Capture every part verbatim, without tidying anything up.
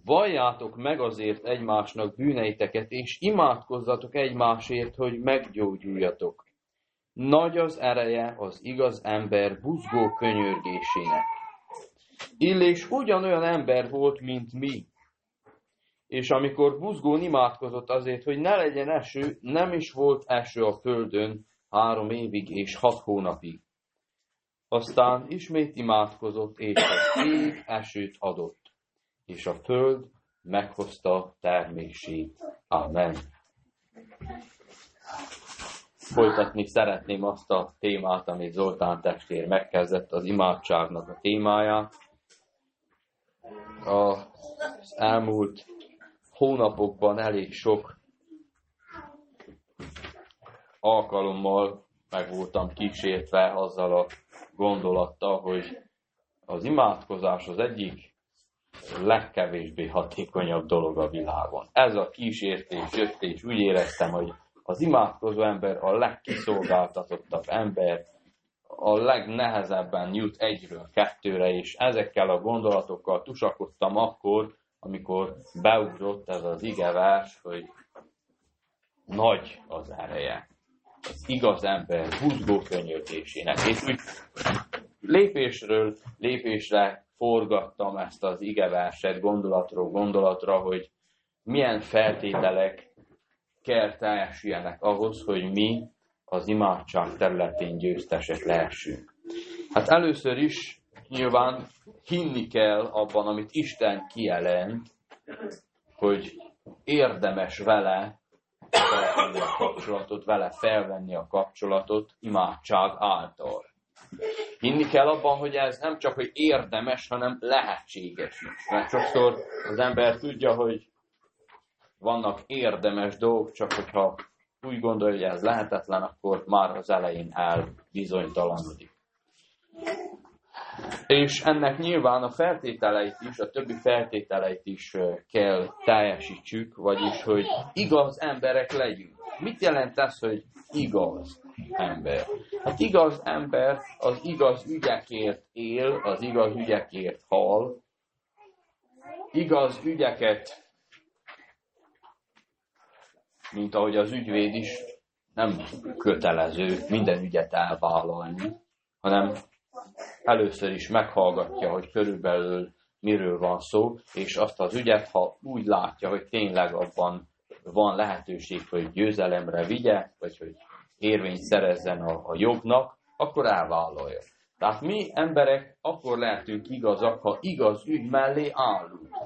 valljátok meg azért egymásnak bűneiteket, és imádkozzatok egymásért, hogy meggyógyuljatok. Nagy az ereje az igaz ember buzgó könyörgésének. Illés ugyanolyan ember volt, mint mi. És amikor buzgón imádkozott azért, hogy ne legyen eső, nem is volt eső a földön három évig és hat hónapig. Aztán ismét imádkozott, és az ég esőt adott, és a föld meghozta termését. Amen. Folytatni szeretném azt a témát, amit Zoltán testvér megkezdett, az imádságnak a témáját. Az elmúlt hónapokban elég sok alkalommal meg voltam kísértve azzal a gondolattal, hogy az imádkozás az egyik legkevésbé hatékonyabb dolog a világon. Ez a kísértés jött, és úgy éreztem, hogy az imádkozó ember a legkiszolgáltatottabb ember, a legnehezebben jut egyről kettőre, és ezekkel a gondolatokkal tusakodtam akkor, amikor beugrott ez az igevers, hogy nagy az ereje az igaz ember buzgó könyörgésének. És úgy lépésről lépésre forgattam ezt az igeverset gondolatról gondolatra, hogy milyen feltételek kell teljesüljenek ahhoz, hogy mi az imádság területén győztesek lehessünk. Hát először is nyilván hinni kell abban, amit Isten kijelent, hogy érdemes vele felvenni a kapcsolatot, vele felvenni a kapcsolatot imádság által. Hinni kell abban, hogy ez nem csak, hogy érdemes, hanem lehetséges is. Mert sokszor az ember tudja, hogy vannak érdemes dolgok, csak hogyha úgy gondolja, hogy ez lehetetlen, akkor már az elején elbizonytalanodik. És ennek nyilván a feltételeit is, a többi feltételeit is kell teljesítsük, vagyis, hogy igaz emberek legyünk. Mit jelent ez, hogy igaz ember? Hát igaz ember az igaz ügyekért él, az igaz ügyekért hal, igaz ügyeket, mint ahogy az ügyvéd is, nem kötelező minden ügyet elvállalni, hanem először is meghallgatja, hogy körülbelül miről van szó, és azt az ügyet, ha úgy látja, hogy tényleg abban van lehetőség, hogy győzelemre vigye, vagy hogy érvényt szerezzen a, a jognak, akkor elvállalja. Tehát mi emberek akkor lehetünk igazak, ha igaz ügy mellé állunk.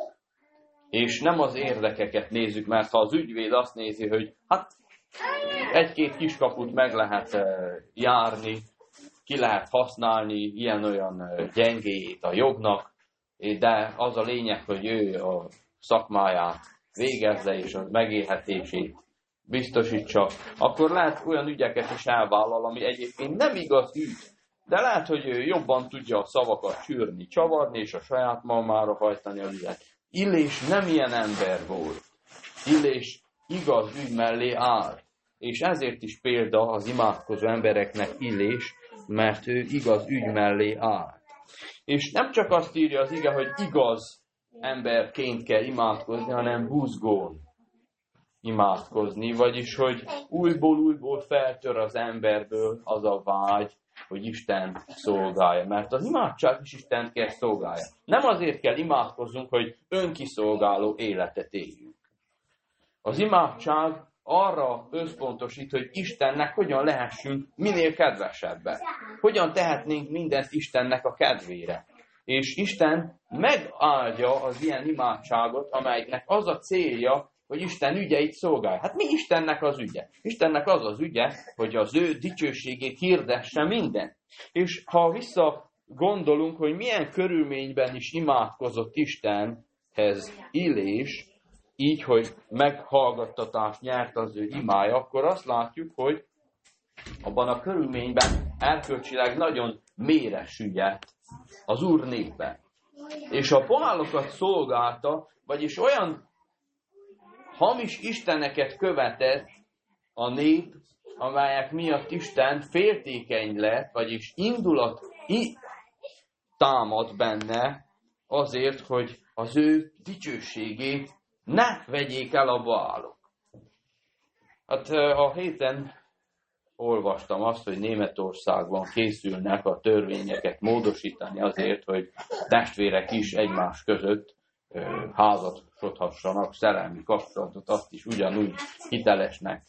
És nem az érdekeket nézzük, mert ha az ügyvéd azt nézi, hogy hát egy-két kiskaput meg lehet járni, ki lehet használni ilyen-olyan gyengéjét a jognak, de az a lényeg, hogy ő a szakmáját végezze és a megélhetését biztosítsa, akkor lehet olyan ügyeket is elvállal, ami egyébként nem igaz ügy, de lehet, hogy ő jobban tudja a szavakat csűrni, csavarni, és a saját malmára hajtani a ügyet. Illés nem ilyen ember volt. Illés igaz ügy mellé áll. És ezért is példa az imádkozó embereknek Illés, mert ő igaz ügy mellé áll. És nem csak azt írja az ige, hogy igaz emberként kell imádkozni, hanem buzgón imádkozni, vagyis, hogy újból-újból feltör az emberből az a vágy, hogy Isten szolgálja. Mert az imádság is Istent kell szolgálja. Nem azért kell imádkoznunk, hogy önkiszolgáló életet éljünk. Az imádság arra összpontosít, hogy Istennek hogyan lehessünk minél kedvesebbek. Hogyan tehetnénk mindent Istennek a kedvére. És Isten megáldja az ilyen imádságot, amelynek az a célja, hogy Isten ügyeit szolgálja. Hát mi Istennek az ügye? Istennek az az ügye, hogy az ő dicsőségét hirdesse minden. És ha vissza gondolunk, hogy milyen körülményben is imádkozott Istenhez Illés, így, hogy meghallgattatást nyert az ő imája, akkor azt látjuk, hogy abban a körülményben erkölcsileg nagyon mélyre süllyedt az Úr népe. És a pohálokat szolgálta, vagyis olyan hamis isteneket követett a nép, amelyek miatt Isten féltékeny lett, vagyis indulat támad benne azért, hogy az ő dicsőségét ne vegyék el a bálok. Hát a héten olvastam azt, hogy Németországban készülnek a törvényeket módosítani azért, hogy testvérek is egymás között házasodhassanak, szerelmi kapcsolatot, azt is ugyanúgy hitelesnek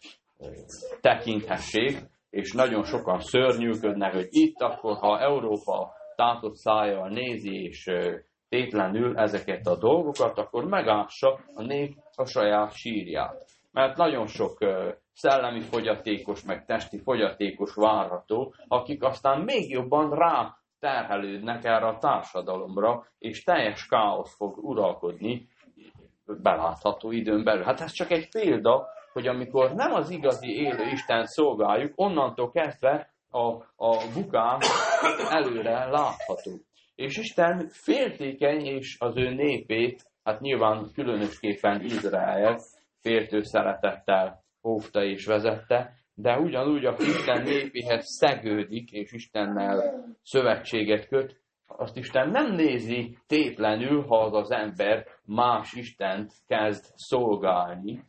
tekinthessék, és nagyon sokan szörnyűködnek, hogy itt akkor, ha Európa tátott szájjal nézi, és tétlenül ezeket a dolgokat, akkor megássa a nép a saját sírját. Mert nagyon sok szellemi fogyatékos, meg testi fogyatékos várható, akik aztán még jobban rá terhelődnek erre a társadalomra, és teljes káosz fog uralkodni belátható időn belül. Hát ez csak egy példa, hogy amikor nem az igazi élő Isten szolgáljuk, onnantól kezdve a, a bukás előre látható. És Isten féltékeny, és az ő népét, hát nyilván különösképpen Izrael féltő szeretettel óvta és vezette, de ugyanúgy, aki Isten népéhez szegődik, és Istennel szövetséget köt, azt Isten nem nézi tétlenül, ha az az ember más Istent kezd szolgálni.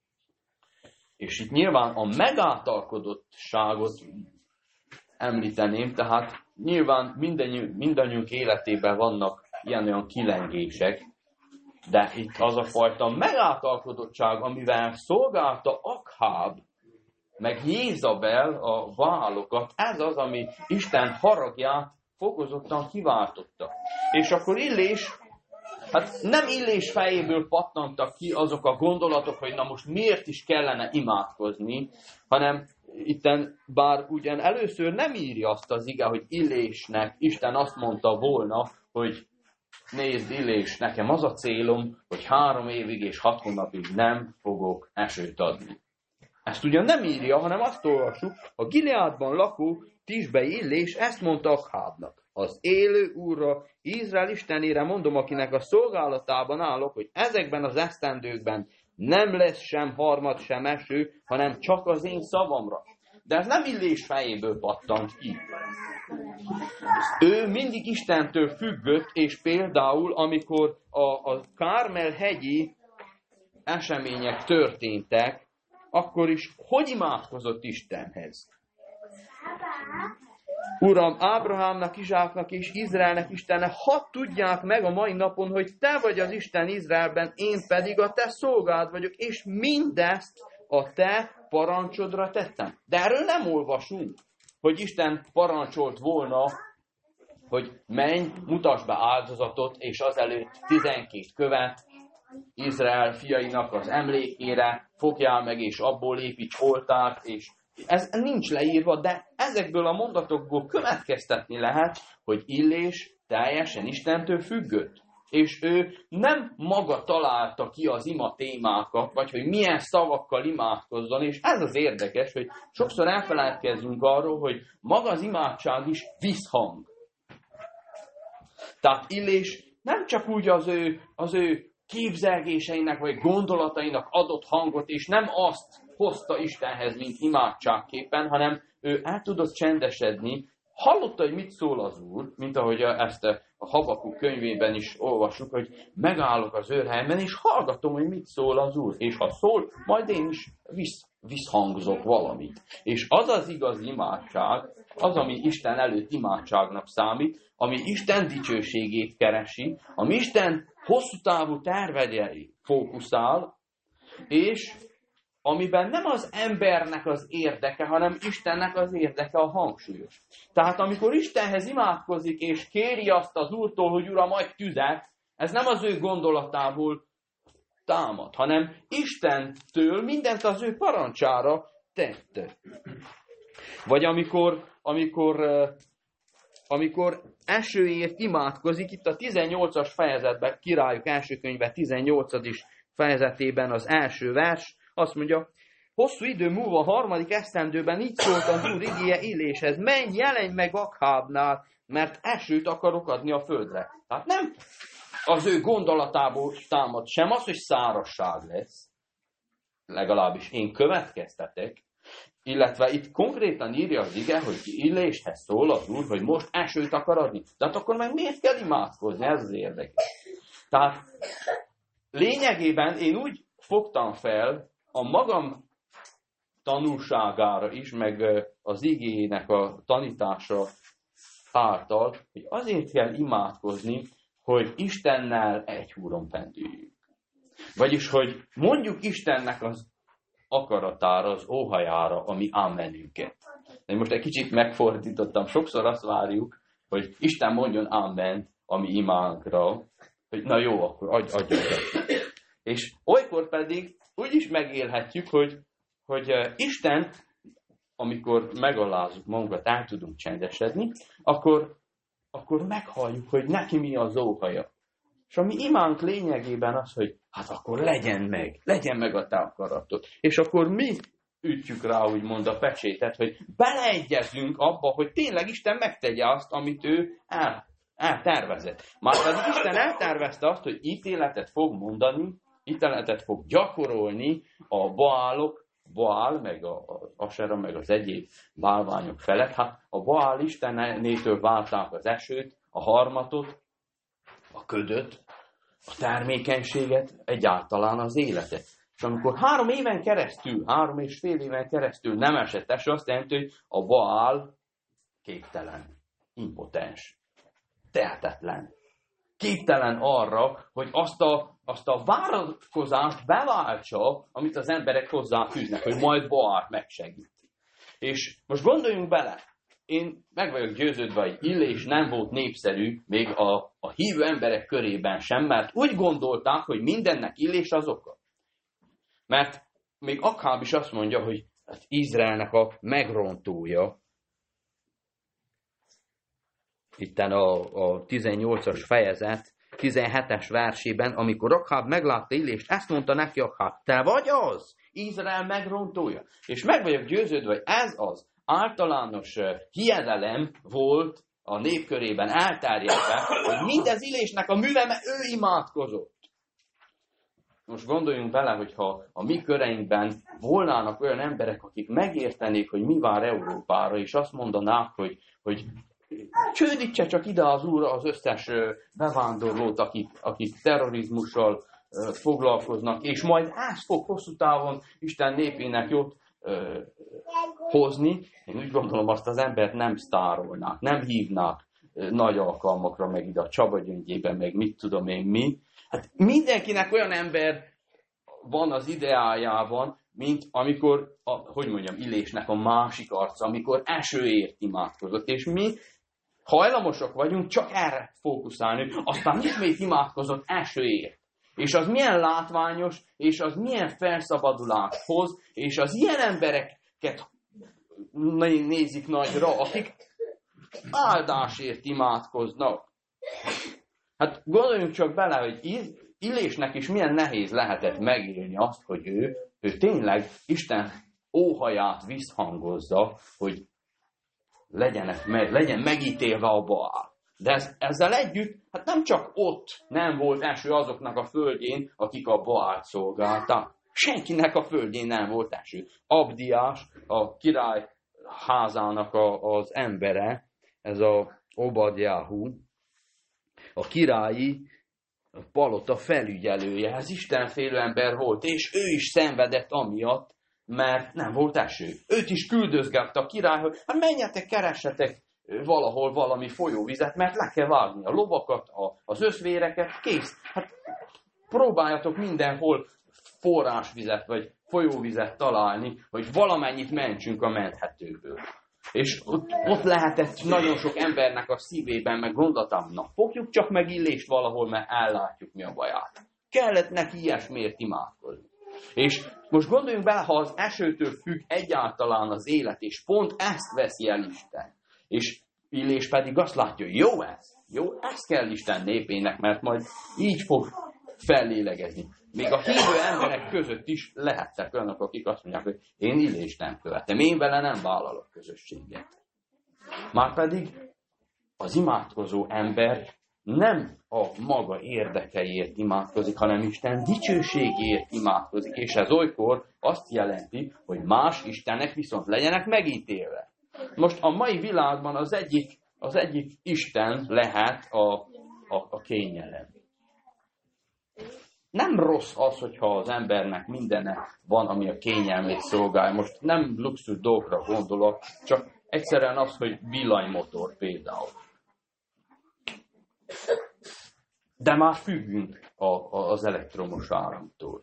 És itt nyilván a megáltalkodottságot említeném, tehát nyilván mindannyiunk életében vannak ilyen-olyan kilengések, de itt az a fajta megáltalkodottság, amivel szolgálta Akháb, meg Jézabel a válokat, ez az, ami Isten haragját fokozottan kiváltotta. És akkor Illés, hát nem Illés fejéből pattantak ki azok a gondolatok, hogy na most miért is kellene imádkozni, hanem itten, bár ugyan először nem írja azt az ige, hogy Illésnek Isten azt mondta volna, hogy nézd Illés, nekem az a célom, hogy három évig és hat hónapig nem fogok esőt adni. Ezt ugyan nem írja, hanem azt olvassuk, a Gileádban lakó Tisbei Illés ezt mondta Akhábnak. Az élő Úrra, Izrael Istenére mondom, akinek a szolgálatában állok, hogy ezekben az esztendőkben nem lesz sem harmad, sem eső, hanem csak az én szavamra. De ez nem Illés fejéből pattant ki. Ő mindig Istentől függött, és például, amikor a, a Kármel-hegyi események történtek, akkor is hogy imádkozott Istenhez? Uram, Ábrahámnak, Izsáknak és Izraelnek Istene, hadd tudják meg a mai napon, hogy te vagy az Isten Izraelben, én pedig a te szolgád vagyok, és mindezt a te parancsodra tettem. De erről nem olvasunk, hogy Isten parancsolt volna, hogy menj, mutasd be áldozatot, és azelőtt tizenkét követ Izrael fiainak az emlékére, fogjál meg, és abból építs oltárt, és ez nincs leírva, de ezekből a mondatokból következtetni lehet, hogy Illés teljesen Istentől függött. És ő nem maga találta ki az ima témákat, vagy hogy milyen szavakkal imádkozzon, és ez az érdekes, hogy sokszor elfeledkezzünk arról, hogy maga az imádság is visszhang. Tehát Illés nem csak úgy az ő, az ő képzelgéseinek, vagy gondolatainak adott hangot, és nem azt hozta Istenhez, mint imádságképpen, hanem ő el tudott csendesedni, hallotta, hogy mit szól az Úr, mint ahogy ezt a Habakuk könyvében is olvassuk, hogy megállok az őrhelyben, és hallgatom, hogy mit szól az Úr. És ha szól, majd én is visz, visszhangzok valamit. És az az igaz imádság, az, ami Isten előtt imádságnak számít, ami Isten dicsőségét keresi, ami Isten hosszú távú tervegyre fókuszál, és amiben nem az embernek az érdeke, hanem Istennek az érdeke a hangsúlyos. Tehát amikor Istenhez imádkozik, és kéri azt az Úrtól, hogy Uram, adj tüzet, ez nem az ő gondolatából támad, hanem Istentől mindent az ő parancsára tette. Vagy amikor, amikor, amikor esőért imádkozik, itt a tizennyolcas fejezetben, Királyok első könyve tizennyolcadik fejezetében az első vers, azt mondja, hosszú idő múlva a harmadik esztendőben így szólt az Úr igéje Illéshez, menj, jelenj meg Akhábnál, mert esőt akarok adni a földre. Tehát nem az ő gondolatából támad sem az, hogy szárazság lesz, legalábbis én következtetek, illetve itt konkrétan írja az ige, hogy Illéshez szól az Úr, hogy most esőt akar adni. De hát akkor meg miért kell imádkozni? Ez az érdekes. Tehát lényegében én úgy fogtam fel a magam tanulságára is, meg az igének a tanítása által, hogy azért kell imádkozni, hogy Istennel egy húron pendüljünk. Vagyis, hogy mondjuk Istennek az akaratára, az óhajára, ami ámenünket. De most egy kicsit megfordítottam, sokszor azt várjuk, hogy Isten mondjon ámen a mi imánkra, hogy na jó, akkor adj, adjon neki. És olykor pedig úgy is megélhetjük, hogy, hogy Isten, amikor megalázzuk magunkat, el tudunk csendesedni, akkor, akkor meghalljuk, hogy neki mi az óhaja. És a mi imánk lényegében az, hogy hát akkor legyen meg, legyen meg a te akaratod. És akkor mi ütjük rá, úgymond a pecsétet, hogy beleegyezünk abba, hogy tényleg Isten megtegye azt, amit ő el, eltervezett. Már pedig Isten eltervezte azt, hogy ítéletet fog mondani, ítéletet fog gyakorolni a Baálok, Baál, meg a, a Asera, meg az egyéb bálványok felett. Hát a Baál Istennétől válták az esőt, a harmatot, a ködöt, a termékenységet, egyáltalán az életet. És amikor három éven keresztül, három és fél éven keresztül nem esett eső, azt jelenti, hogy a Baál képtelen, impotens, tehetetlen. Képtelen arra, hogy azt a, azt a várakozást beváltsa, amit az emberek hozzáfűznek, hogy majd Baált megsegíti. És most gondoljunk bele, én meg vagyok győződve, hogy Illés nem volt népszerű még a, a hívő emberek körében sem, mert úgy gondolták, hogy mindennek Illés az oka. Mert még Akháb is azt mondja, hogy hát Izraelnek a megrontója, itten a, a tizennyolcas fejezet, tizenhetes versében, amikor Akháb meglátta Illést, ezt mondta neki Akháb, te vagy az, Izrael megrontója. És meg vagyok győződve, hogy ez az általános hiedelem volt a nép körében elterjedve, hogy mindez Illésnek a műve, mert ő imádkozott. Most gondoljunk bele, hogyha a mi köreinkben volnának olyan emberek, akik megértenék, hogy mi vár Európára, és azt mondanák, hogy, hogy csődítse csak ide az Úr az összes bevándorlót, akik, akik terrorizmussal foglalkoznak, és majd ez fog hosszú távon Isten népének jót ö, hozni. Én úgy gondolom, azt az embert nem sztárolnák, nem hívnák ö, nagy alkalmakra, meg ide a Csaba gyöngyében, meg mit tudom én mi. Hát mindenkinek olyan ember van az ideájában, mint amikor, a, hogy mondjam, Illésnek a másik arca, amikor esőért imádkozott, és mi hajlamosak vagyunk csak erre fókuszálni, aztán ismét imádkozott esőért. És az milyen látványos, és az milyen felszabadulást hoz, és az ilyen embereket nézik nagyra, akik áldásért imádkoznak. Hát gondoljunk csak bele, hogy Illésnek is milyen nehéz lehetett megélni azt, hogy ő, ő tényleg Isten óhaját visszhangozza, hogy legyenek meg, legyen megítélve a Baál. De ez, ezzel együtt, hát nem csak ott nem volt eső azoknak a földjén, akik a Baált szolgálták. Senkinek a földjén nem volt eső. Abdiás, a király házának a, az embere, ez a Obadjáhu, a királyi palota felügyelője, ez istenfélő ember volt, és ő is szenvedett amiatt, mert nem volt eső. Őt is küldözgette a király, hogy hát menjetek, keressetek valahol valami folyóvizet, mert le kell vágni a lovakat, a, az összvéreket, kész. Hát próbáljatok mindenhol forrásvizet, vagy folyóvizet találni, hogy valamennyit mentsünk a menthetőből. És ott, ott lehetett nagyon sok embernek a szívében, meg gondoltam, na fogjuk csak meg Illést valahol, mert ellátjuk mi a baját. Kellett neki ilyesmiért imádkozni. És most gondoljunk bele, ha az esőtől függ egyáltalán az élet, és pont ezt veszi el Isten. És Illés pedig azt látja, hogy jó ez, jó, ez kell Isten népének, mert majd így fog fellélegezni. Még a hívő emberek között is lehettek olyanok, akik azt mondják, hogy én Illést nem követem, én vele nem vállalok közösséget. Márpedig az imádkozó ember nem a maga érdekeiért imádkozik, hanem Isten dicsőségéért imádkozik, és ez olykor azt jelenti, hogy más istenek viszont legyenek megítélve. Most a mai világban az egyik, az egyik Isten lehet a, a, a kényelem. nem rossz az, hogyha az embernek mindene van, ami a kényelmét szolgálja. Most nem luxus dolgokra gondolok, csak egyszerűen az, hogy villanymotor például. De már függünk a, a, az elektromos áramtól.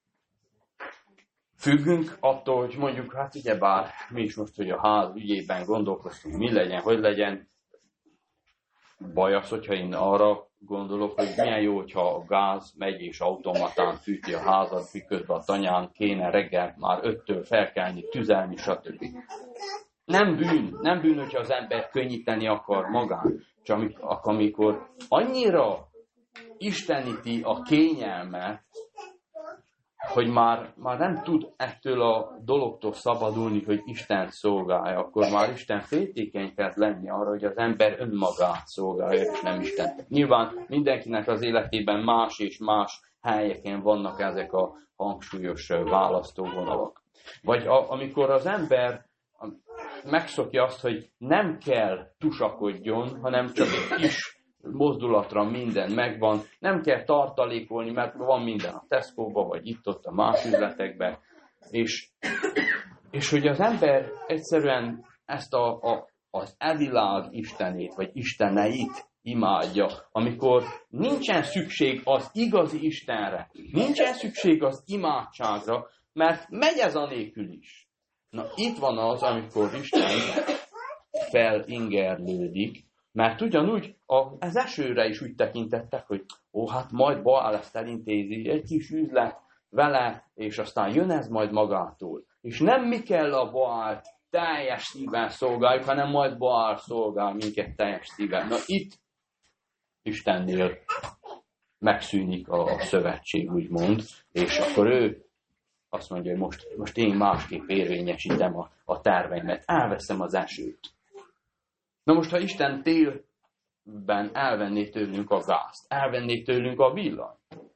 Függünk attól, hogy mondjuk, hát ugyebár mi is most, hogy a ház ügyében gondolkoztunk, mi legyen, hogy legyen. Baj az, hogyha én arra gondolok, hogy milyen jó, hogyha a gáz megy és automatán fűti a házat, miközben a tanyán kéne reggel már öttől felkelni, tüzelni, stb. Nem bűn, nem bűn, hogyha az ember könnyíteni akar magán, csak amikor annyira isteníti a kényelmet, hogy már, már nem tud ettől a dologtól szabadulni, hogy Isten szolgálja, akkor már Isten féltékeny kell lenni arra, hogy az ember önmagát szolgálja, és nem Isten. Nyilván mindenkinek az életében más és más helyeken vannak ezek a hangsúlyos választóvonalak. Vagy a, amikor az ember megszokja azt, hogy nem kell tusakodjon, hanem csak egy kis mozdulatra minden megvan, nem kell tartalékolni, mert van minden a Tesco-ba, vagy itt-ott a más üzletekben, és, és hogy az ember egyszerűen ezt a, a, az evilág istenét, vagy isteneit imádja, amikor nincsen szükség az igazi Istenre, nincsen szükség az imádságra, mert megy ez anélkül is. Na itt van az, amikor Isten felingerlődik, mert ugyanúgy az esőre is úgy tekintettek, hogy ó, hát majd Baál ezt elintézi, egy kis üzlet vele, és aztán jön ez majd magától. És nem mi kell a Baál teljes szíven szolgáljuk, hanem majd Baál szolgál minket teljes szíven. Na itt Istennél megszűnik a szövetség, úgymond, és akkor ő azt mondja, hogy most, most én másképp érvényesítem a, a terveimet, elveszem az esőt. Na most, ha Isten télben elvenné tőlünk a gázt, elvenné tőlünk a villanyt,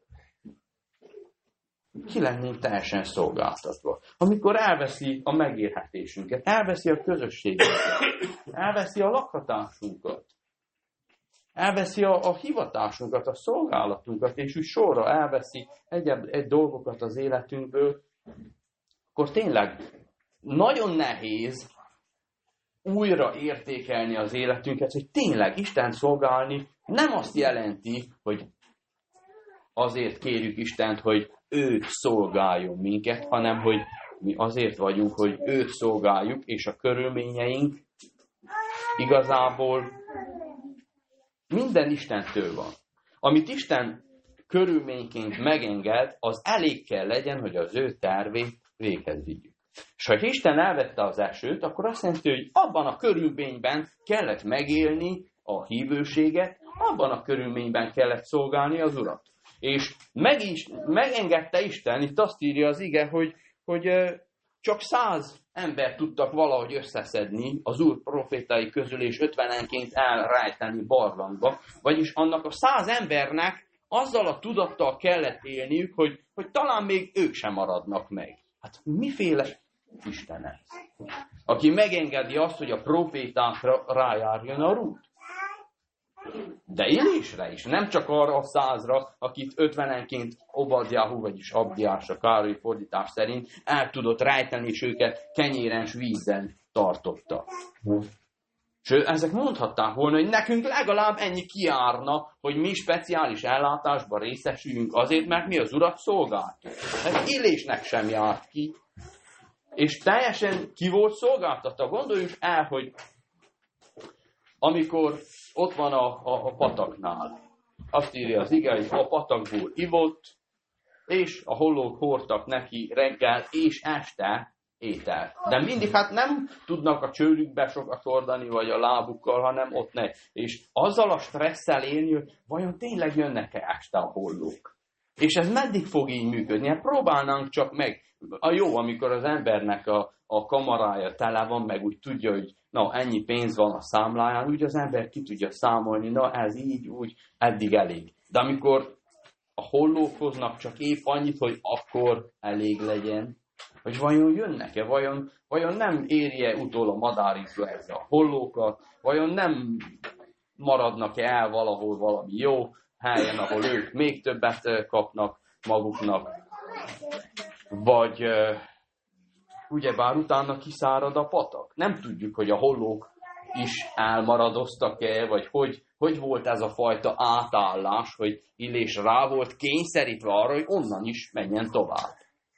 ki lennénk teljesen szolgáltatva. Amikor elveszi a megélhetésünket, elveszi a közösséget, elveszi a lakhatásunkat, elveszi a, a hivatásunkat, a szolgálatunkat, és úgy sorra elveszi egy, egy dolgokat az életünkből, akkor tényleg nagyon nehéz újra értékelni az életünket, hogy tényleg Isten szolgálni nem azt jelenti, hogy azért kérjük Istent, hogy ő szolgáljon minket, hanem hogy mi azért vagyunk, hogy őt szolgáljuk, és a körülményeink igazából minden Istentől van. Amit Isten körülményként megenged, az elég kell legyen, hogy az ő tervét véghez vigyük. És ha Isten elvette az esőt, akkor azt jelenti, hogy abban a körülményben kellett megélni a hívőséget, abban a körülményben kellett szolgálni az Urat. És meg is, megengedte Isten, itt azt írja az ige, hogy, hogy csak száz ember tudtak valahogy összeszedni az Úr profétai közül, és ötvenenként elrejteni barlangba. Vagyis annak a száz embernek azzal a tudattal kellett élniük, hogy, hogy talán még ők sem maradnak meg. Hát miféle Isten ez? Aki megengedi azt, hogy a profétákra rájárjon a rút. De Élésre is, nem csak arra a százra, akit ötvenenként Obadjáhu, vagyis Abdiás a Károly fordítás szerint el tudott rejteni, és őket kenyéren s vízzel tartotta. Sőt, ezek mondhatták volna, hogy nekünk legalább ennyi kijárna, hogy mi speciális ellátásban részesüljünk azért, mert mi az Urat szolgáltuk. Ez Élésnek sem járt ki. És teljesen ki volt szolgáltatva. Gondoljunk el, hogy amikor ott van a, a, a pataknál, azt írja az ige, hogy a patakból ivott, és a hollók hordtak neki reggel és este ételt. De mindig hát nem tudnak a csőrükbe sokat hordani, vagy a lábukkal, hanem ott ne. És azzal a stresszel élni, hogy vajon tényleg jönnek-e este a hollók. És ez meddig fog így működni? Hát próbálnánk csak meg. A jó, amikor az embernek a, a kamarája tele van, meg úgy tudja, hogy na, ennyi pénz van a számláján, úgy az ember ki tudja számolni, na, ez így, úgy, eddig elég. De amikor a hollók hoznak csak épp annyit, hogy akkor elég legyen, hogy vajon jönnek-e, vajon, vajon nem érje utol a madárinfluenza a hollókat, vajon nem maradnak-e el valahol valami jó helyen, ahol ők még többet kapnak, maguknak, vagy ugyebár utána kiszárad a patak. Nem tudjuk, hogy a hollók is elmaradoztak-e, vagy hogy, hogy volt ez a fajta átállás, hogy Illés rá volt kényszerítve arra, hogy onnan is menjen tovább.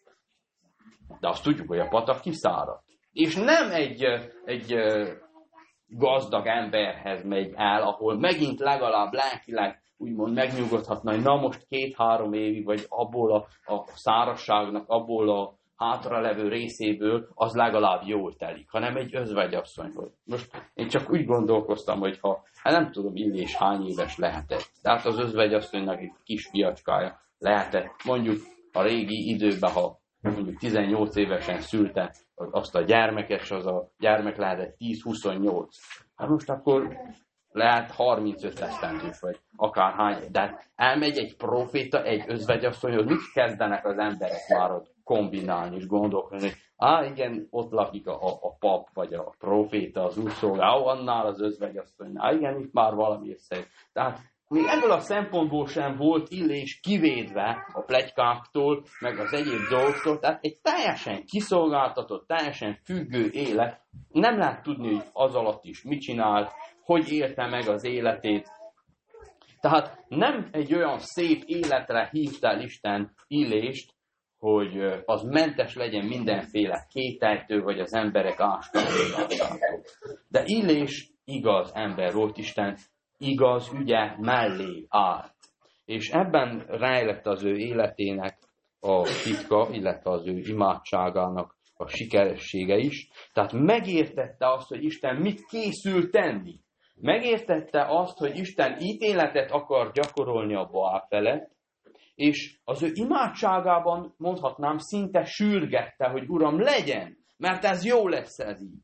De azt tudjuk, hogy a patak kiszáradt. És nem egy, egy gazdag emberhez megy el, ahol megint legalább lelkileg úgymond megnyugodhatna, hogy na most két-három évig, vagy abból a, a szárazságnak, abból a hátralevő részéből az legalább jól telik, hanem egy özvegyasszonyhoz. Most én csak úgy gondolkoztam, hogy ha, hát nem tudom, Illés hány éves lehetett. Tehát az özvegyasszonynak egy kis fiacskája lehetett. Mondjuk a régi időben, ha mondjuk tizennyolc évesen szülte azt a gyermeket, és az a gyermek lehetett tíz-huszonnyolc. Hát most akkor lehet harmincöt esztendős, vagy akárhány. De elmegy egy proféta, egy özvegyasszonyhoz, mit kezdenek az emberek már ott kombinálni és gondolkodni, hogy á, igen, ott lakik a, a pap, vagy a proféta, az úrszolgáló, annál az özvegyasszonynál, igen, itt már valami összejött. Tehát még ebből a szempontból sem volt Illés kivédve a pletykáktól, meg az egyéb dolgoktól, tehát egy teljesen kiszolgáltatott, teljesen függő élet, nem lehet tudni, hogy az alatt is mit csinált, hogy élte meg az életét. Tehát nem egy olyan szép életre hívta el Isten Illést, hogy az mentes legyen mindenféle kételytől, vagy az emberek ástálódásától. De Illés igaz ember volt, Isten igaz ügye mellé állt. És ebben rejlett az ő életének a titka, illetve az ő imádságának a sikeressége is. Tehát megértette azt, hogy Isten mit készül tenni. Megértette azt, hogy Isten ítéletet akar gyakorolni a Baál felett, és az ő imádságában, mondhatnám, szinte sürgette, hogy Uram, legyen, mert ez jó lesz ez így.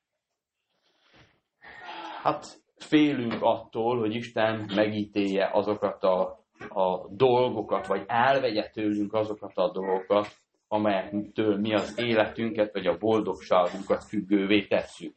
Hát félünk attól, hogy Isten megítélje azokat a, a dolgokat, vagy elvegye tőlünk azokat a dolgokat, amelyektől mi az életünket, vagy a boldogságunkat függővé tesszük.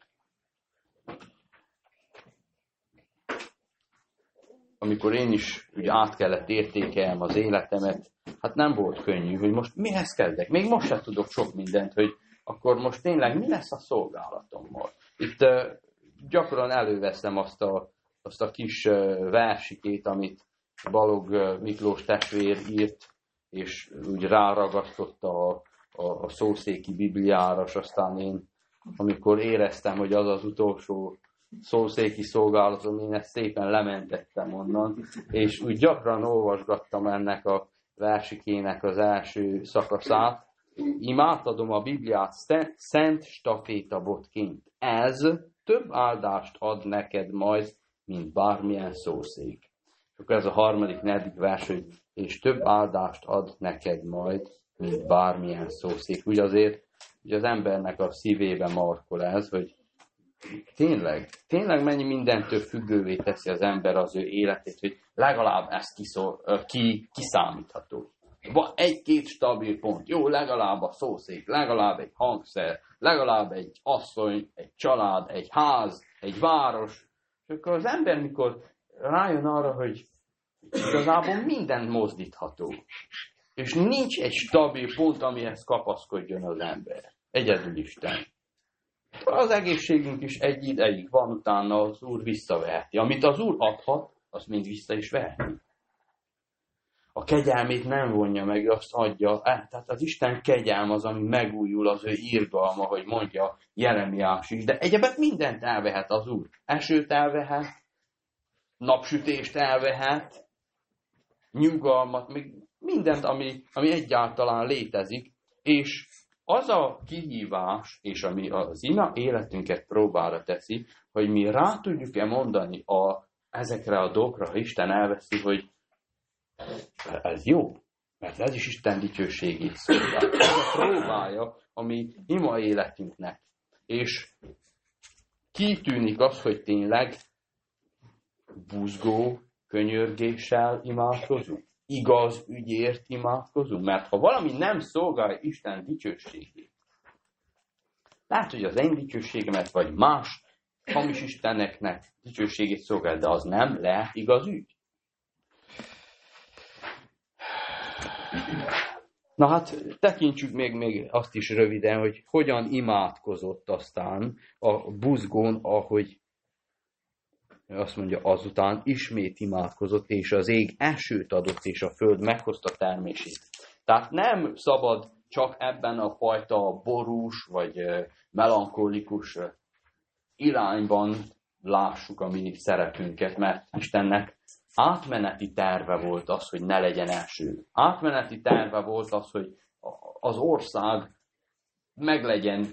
Amikor én is ugye át kellett értékeljem az életemet, hát nem volt könnyű, hogy most mihez kezdek. Még most sem tudok sok mindent, hogy akkor most tényleg mi lesz a szolgálatommal. Itt uh, gyakran előveszem azt a, azt a kis uh, versikét, amit Balog uh, Miklós testvér írt, és úgy ráragasztotta a, a, a szószéki Bibliára, és aztán én, amikor éreztem, hogy az az utolsó szószéki szolgálatom, én ezt szépen lementettem onnan, és úgy gyakran olvasgattam ennek a versikének az első szakaszát. Ím átadom a Bibliát szent stafétabotként. Ez több áldást ad neked majd, mint bármilyen szószék. És akkor ez a harmadik, negyedik vers, hogy és több áldást ad neked majd, mint bármilyen szószék. Úgy azért, hogy az embernek a szívébe markol ez, hogy Tényleg, tényleg mennyi mindentől függővé teszi az ember az ő életét, hogy legalább ez kiszol, ki, kiszámítható. Van egy-két stabil pont, jó, legalább a szószék, legalább egy hangszer, legalább egy asszony, egy család, egy ház, egy város. És akkor az ember, mikor rájön arra, hogy igazából minden mozdítható, és nincs egy stabil pont, amihez kapaszkodjon az ember. Egyedül Isten. Az egészségünk is egy ideig van, utána az Úr visszaveheti. Amit az Úr adhat, azt mind vissza is veheti. A kegyelmét nem vonja meg, azt adja. Tehát az Isten kegyelm az, ami megújul, az ő irgalma, hogy mondja Jeremiás is. De egyebet mindent elvehet az Úr. Esőt elvehet, napsütést elvehet, nyugalmat, még mindent, ami, ami egyáltalán létezik. És az a kihívás, és ami az ima életünket próbára teszi, hogy mi rá tudjuk-e mondani a, ezekre a dolgokra, ha Isten elveszi, hogy ez jó, mert ez is Isten dicsőségét szolgál. Ez a próbája, ami ima életünknek. És kitűnik az, hogy tényleg buzgó könyörgéssel imádkozunk. Igaz ügyért imádkozunk, mert ha valami nem szolgálja Isten dicsőségét, lehet, hogy az én dicsőségemet, vagy más hamis isteneknek dicsőségét szolgál, de az nem lehet igaz ügy. Na hát tekintsük még, még azt is röviden, hogy hogyan imádkozott aztán a buzgón, ahogy azt mondja, azután ismét imádkozott, és az ég esőt adott, és a föld meghozta termését. Tehát nem szabad csak ebben a fajta borús, vagy melankolikus irányban lássuk a mi szerepünket, mert Istennek átmeneti terve volt az, hogy ne legyen eső. Átmeneti terve volt az, hogy az ország meg legyen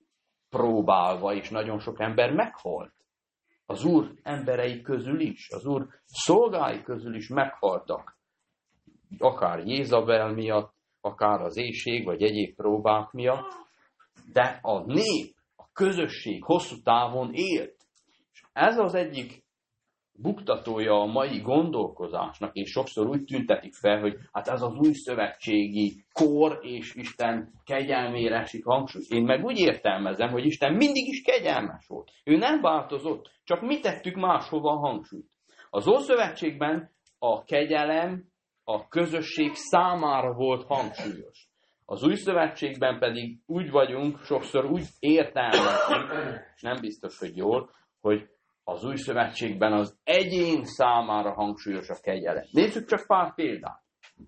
próbálva, és nagyon sok ember meghalt. Az Úr emberei közül is, az Úr szolgái közül is meghaltak. Akár Jézabel miatt, akár az éhség, vagy egyéb próbák miatt. De a nép, a közösség hosszú távon élt. És ez az egyik buktatója a mai gondolkozásnak, és sokszor úgy tüntetik fel, hogy hát ez az új szövetségi kor, és Isten kegyelmére esik hangsúly. Én meg úgy értelmezem, hogy Isten mindig is kegyelmes volt. Ő nem változott, csak mi tettük máshova a hangsúlyt. Az Ószövetségben a kegyelem a közösség számára volt hangsúlyos. Az Új Szövetségben pedig úgy vagyunk, sokszor úgy értelmezzük, és nem biztos, hogy jól, hogy az Új Szövetségben az egyén számára hangsúlyos a kegyelem. Nézzük csak pár példát.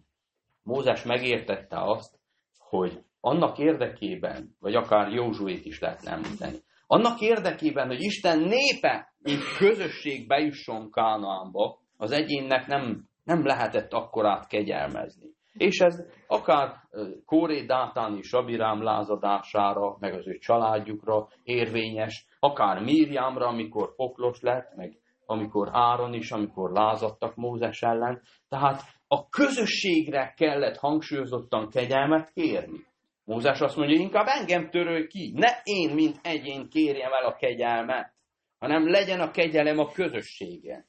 Mózes megértette azt, hogy annak érdekében, vagy akár Józsuét is lehet említeni, annak érdekében, hogy Isten népe, mint közösség bejusson Kánaánba, az egyénnek nem, nem lehetett akkorát kegyelmezni. És ez akár Kóré, Dátán és Abirám lázadására, meg az ő családjukra érvényes, akár Mírjámra, amikor poklos lett, meg amikor Áron is, amikor lázadtak Mózes ellen. Tehát a közösségre kellett hangsúlyozottan kegyelmet kérni. Mózes azt mondja, inkább engem törölj ki, ne én, mint egyén kérjem el a kegyelmet, hanem legyen a kegyelem a közösségen.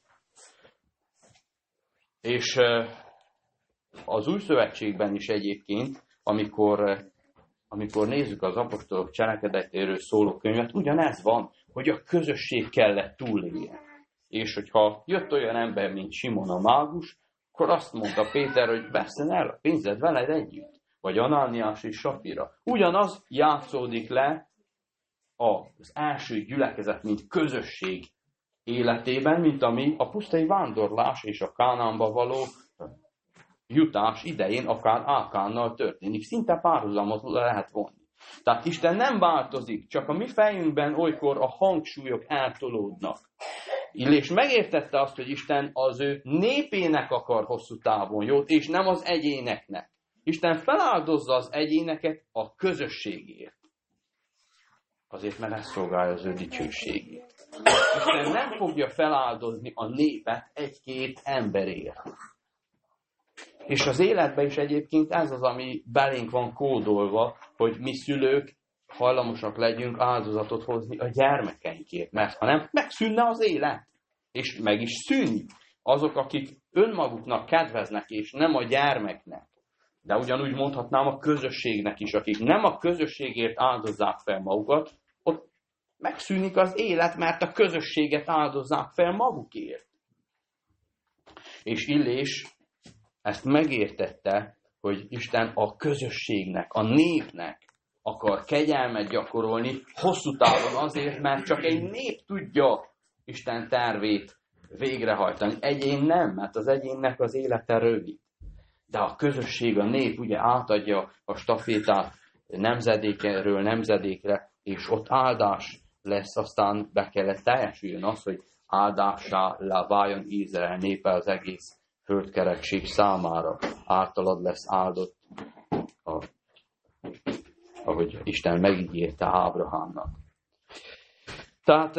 És az Új Szövetségben is egyébként, amikor, amikor nézzük az apostolok cselekedetéről szóló könyvet, ugyanez van, hogy a közösség kellett túléljen. És hogyha jött olyan ember, mint Simon a mágus, akkor azt mondta Péter, hogy vesszen el a pénzed veled együtt. Vagy Anániás és Sapira. Ugyanaz játszódik le az első gyülekezet, mint közösség életében, mint ami a pusztai vándorlás és a Kánaánba való jutás idején akár Ákánnal történik. Szinte párhuzamot lehet vonni. Tehát Isten nem változik, csak a mi fejünkben olykor a hangsúlyok eltolódnak. Illés megértette azt, hogy Isten az ő népének akar hosszú távon jót, és nem az egyéneknek. Isten feláldozza az egyéneket a közösségért. Azért, mert ez szolgálja az ő dicsőségét. Isten nem fogja feláldozni a népet egy-két emberért. És az életben is egyébként ez az, ami belénk van kódolva, hogy mi szülők hajlamosak legyünk áldozatot hozni a gyermekeinkért. Mert ha nem, megszűnne az élet. És meg is szűnik. Azok, akik önmaguknak kedveznek, és nem a gyermeknek. De ugyanúgy mondhatnám a közösségnek is, akik nem a közösségért áldozzák fel magukat, ott megszűnik az élet, mert a közösséget áldozzák fel magukért. És Illés ezt megértette, hogy Isten a közösségnek, a népnek akar kegyelmet gyakorolni hosszú távon azért, mert csak egy nép tudja Isten tervét végrehajtani. Egyén nem, mert az egyénnek az élete rövid. De a közösség, a nép ugye átadja a stafétát nemzedékről nemzedékre, és ott áldás lesz, aztán be kellett teljesüljön az, hogy áldássá váljon Izrael népe az egész földkerekség számára. Általad lesz áldott, a, ahogy Isten megígérte Ábrahámnak. Tehát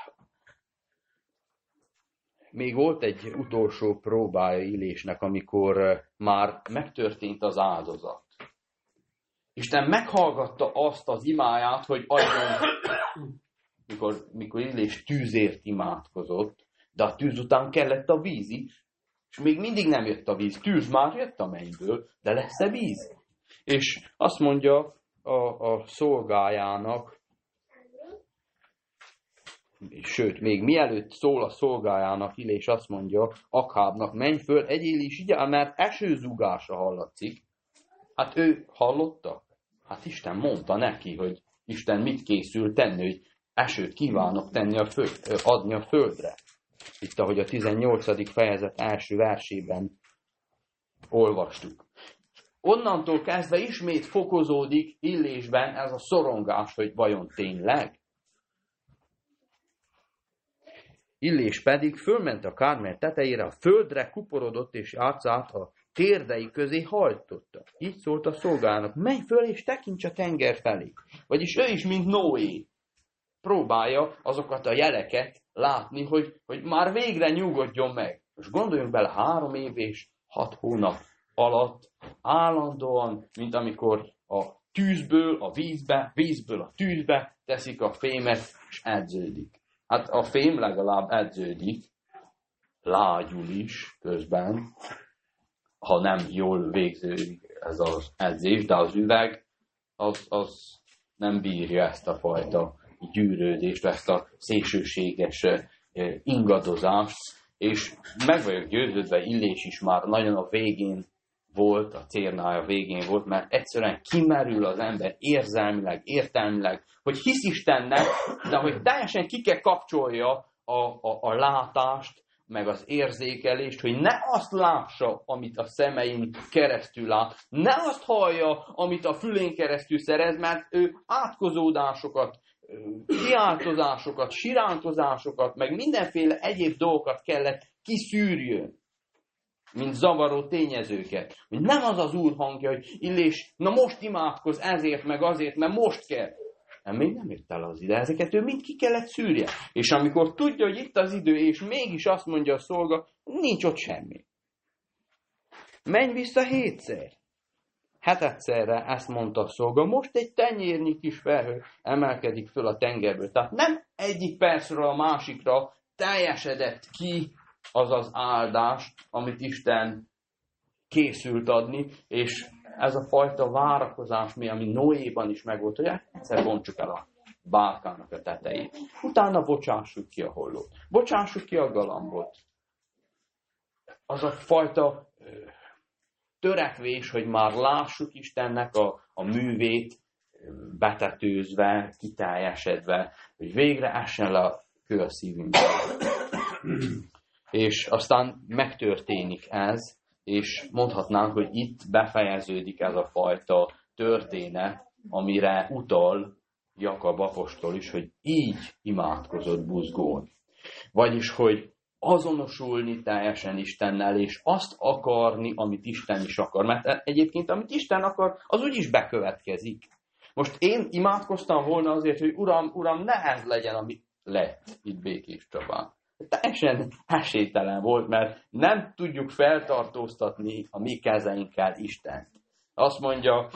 még volt egy utolsó próbája Illésnek, amikor már megtörtént az áldozat. Isten meghallgatta azt az imáját, hogy adjon, mikor, mikor Illés tűzért imádkozott, de a tűz után kellett a víz is, és még mindig nem jött a víz. Tűz már jött a mennyből, de lesz-e víz? És azt mondja a, a szolgájának, sőt, még mielőtt szól a szolgájának, Illés azt mondja Akhábnak, menj föl, egyél is igyál, mert esőzúgása hallatszik. Hát ő hallotta? Hát Isten mondta neki, hogy Isten mit készül tenni, hogy esőt kívánok tenni a föld, adni a földre. Itt, ahogy a tizennyolcadik fejezet első versében olvastuk. Onnantól kezdve ismét fokozódik Illésben ez a szorongás, hogy vajon tényleg? Illés pedig fölment a Kármel tetejére, a földre kuporodott és arcát a térdei közé hajtotta. Így szólt a szolgának, menj föl és tekints a tenger felé. Vagyis ő is, mint Noé, próbálja azokat a jeleket látni, hogy, hogy már végre nyugodjon meg. Most gondoljunk bele, három év és hat hónap alatt állandóan, mint amikor a tűzből a vízbe, vízből a tűzbe teszik a fémet, és edződik. Hát a fém legalább edződik, lágyul is közben, ha nem jól végződik ez az edzés, de az üveg az, az nem bírja ezt a fajta gyűrődést, ezt a szélsőséges ingadozást, és meg vagyok győződve, Illés is már nagyon a végén volt, a cérnája végén volt, mert egyszerűen kimerül az ember érzelmileg, értelmileg, hogy hisz Istennek, de hogy teljesen ki kell kapcsolja a, a, a látást, meg az érzékelést, hogy ne azt lássa, amit a szemein keresztül lát, ne azt hallja, amit a fülén keresztül szerez, mert ő átkozódásokat, kiáltozásokat, siránkozásokat, meg mindenféle egyéb dolgokat kellett kiszűrjön, mint zavaró tényezőket. Hogy nem az az Úr hangja, hogy Illés, na most imádkozz ezért, meg azért, mert most kell. Nem, még nem jött el az ide. Ezeket ő mind ki kellett szűrje. És amikor tudja, hogy itt az idő, és mégis azt mondja a szolga, nincs ott semmi. Menj vissza hétszer. Hetedszerre ezt mondta a szolga, most egy tenyérnyi kis felhő emelkedik föl a tengerből. Tehát nem egyik percről a másikra teljesedett ki az az áldás, amit Isten készült adni, és ez a fajta várakozás, mi, ami Noéban is megvolt, hogy egyszer bontsuk el a bárkának a tetejét. Utána bocsássuk ki a hollót. Bocsássuk ki a galambot. Az a fajta törekvés, hogy már lássuk Istennek a, a művét betetőzve, kiteljesedve, hogy végre essen le a kő a szívünkbe. És aztán megtörténik ez, és mondhatnánk, hogy itt befejeződik ez a fajta történet, amire utal Jakab apostol is, hogy így imádkozott buzgón. Vagyis, hogy azonosulni teljesen Istennel, és azt akarni, amit Isten is akar. Mert egyébként, amit Isten akar, az úgyis bekövetkezik. Most én imádkoztam volna azért, hogy Uram, Uram, ne ez legyen, ami lett itt Békés Csabán. Teljesen esélytelen volt, mert nem tudjuk feltartóztatni a mi kezeinkkel Istent. Azt mondja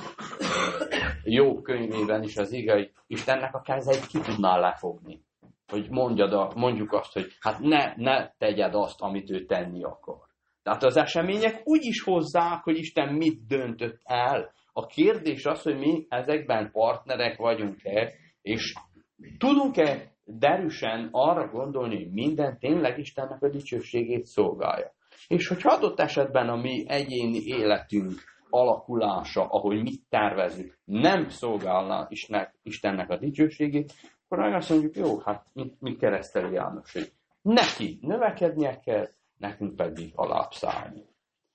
Jobb könyvében is az ige, hogy Istennek a kezeit ki tudná lefogni. Hogy mondjad a, mondjuk azt, hogy hát ne, ne tegyed azt, amit ő tenni akar. Tehát az események úgy is hozzák, hogy Isten mit döntött el. A kérdés az, hogy mi ezekben partnerek vagyunk-e, és tudunk-e derűsen arra gondolni, hogy minden tényleg Istennek a dicsőségét szolgálja. És hogyha adott esetben a mi egyéni életünk alakulása, ahogy mit tervezünk, nem szolgálná Istennek a dicsőségét, akkor meg azt mondjuk, jó, hát mint, mint Keresztelő János, hogy neki növekednie kell, nekünk pedig alábbszállni.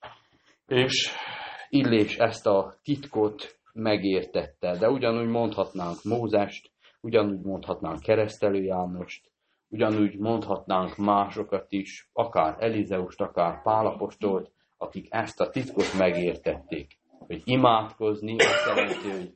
És Illés ezt a titkot megértette, de ugyanúgy mondhatnánk Mózest, ugyanúgy mondhatnánk Keresztelő Jánost, ugyanúgy mondhatnánk másokat is, akár Elizeust, akár Pál apostolt, akik ezt a titkot megértették. Hogy imádkozni azt jelenti, hogy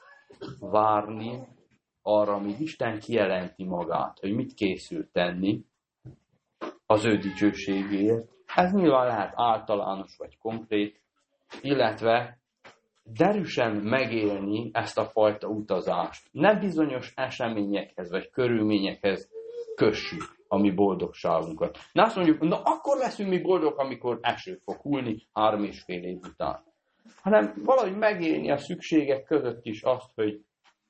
várni arra, amíg Isten kijelenti magát, hogy mit készül tenni az ő dicsőségéért. Ez nyilván lehet általános vagy konkrét, illetve derűsen megélni ezt a fajta utazást. Nem bizonyos eseményekhez vagy körülményekhez kössük a mi boldogságunkat. Ne azt mondjuk, na akkor leszünk mi boldog, amikor eső fog hullni három és fél év után. Hanem valahogy megélni a szükségek között is azt, hogy,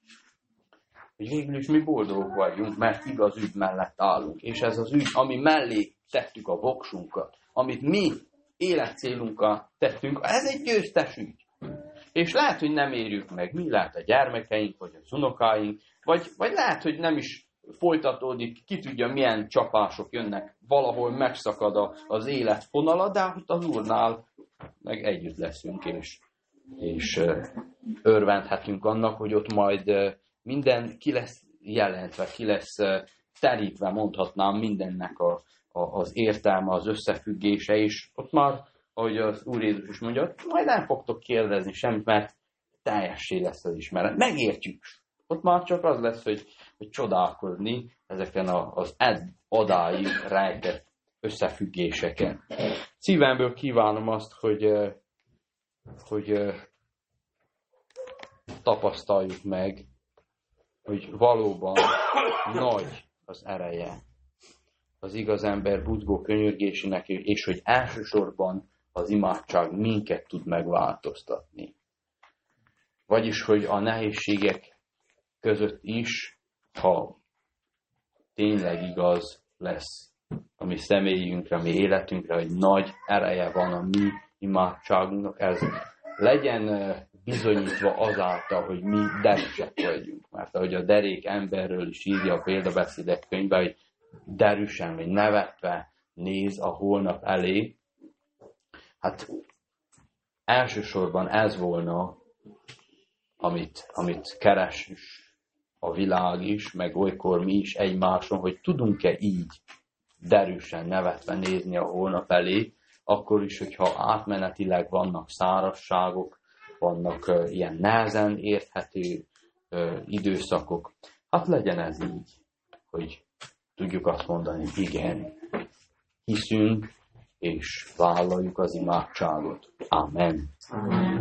hogy végül is mi boldogok vagyunk, mert igaz ügy mellett állunk. És ez az ügy, ami mellé tettük a voksunkat, amit mi életcélunkkal tettünk, ez egy győztes ügy. És lehet, hogy nem érjük meg, mi lehet a gyermekeink, vagy az unokáink, vagy, vagy lehet, hogy nem is folytatódik, ki tudja, milyen csapások jönnek, valahol megszakad a, az élet fonala, de az Úrnál meg együtt leszünk, és, és örvendhetünk annak, hogy ott majd minden ki lesz jelentve, ki lesz terítve, mondhatnám, mindennek a, a, az értelme, az összefüggése, és ott már, ahogy az Úr Jézus is mondja, majd nem fogtok kérdezni semmit, mert teljessé lesz az ismeret. Megértjük. Ott már csak az lesz, hogy, hogy csodálkozni ezeken a, az ed odáig rejtett összefüggéseken. Szívemből kívánom azt, hogy, hogy tapasztaljuk meg, hogy valóban nagy az ereje az igaz ember buzgó könyörgésének, és hogy elsősorban az imádság minket tud megváltoztatni. Vagyis, hogy a nehézségek között is, ha tényleg igaz lesz a mi személyünkre, a mi életünkre, hogy nagy ereje van a mi imádságunknak, ez legyen bizonyítva azáltal, hogy mi derűsek vagyunk. Mert ahogy a derék emberről is írja a példabeszédek könyvbe, hogy derűsen vagy nevetve néz a holnap elé, hát elsősorban ez volna, amit, amit keres a világ is, meg olykor mi is egymáson, hogy tudunk-e így derűsen nevetve nézni a holnap elé, akkor is, hogyha átmenetileg vannak szárazságok, vannak uh, ilyen nehezen érthető uh, időszakok. Hát legyen ez így, hogy tudjuk azt mondani, igen, hiszünk, és vállaljuk az imádságot. Amen. Amen.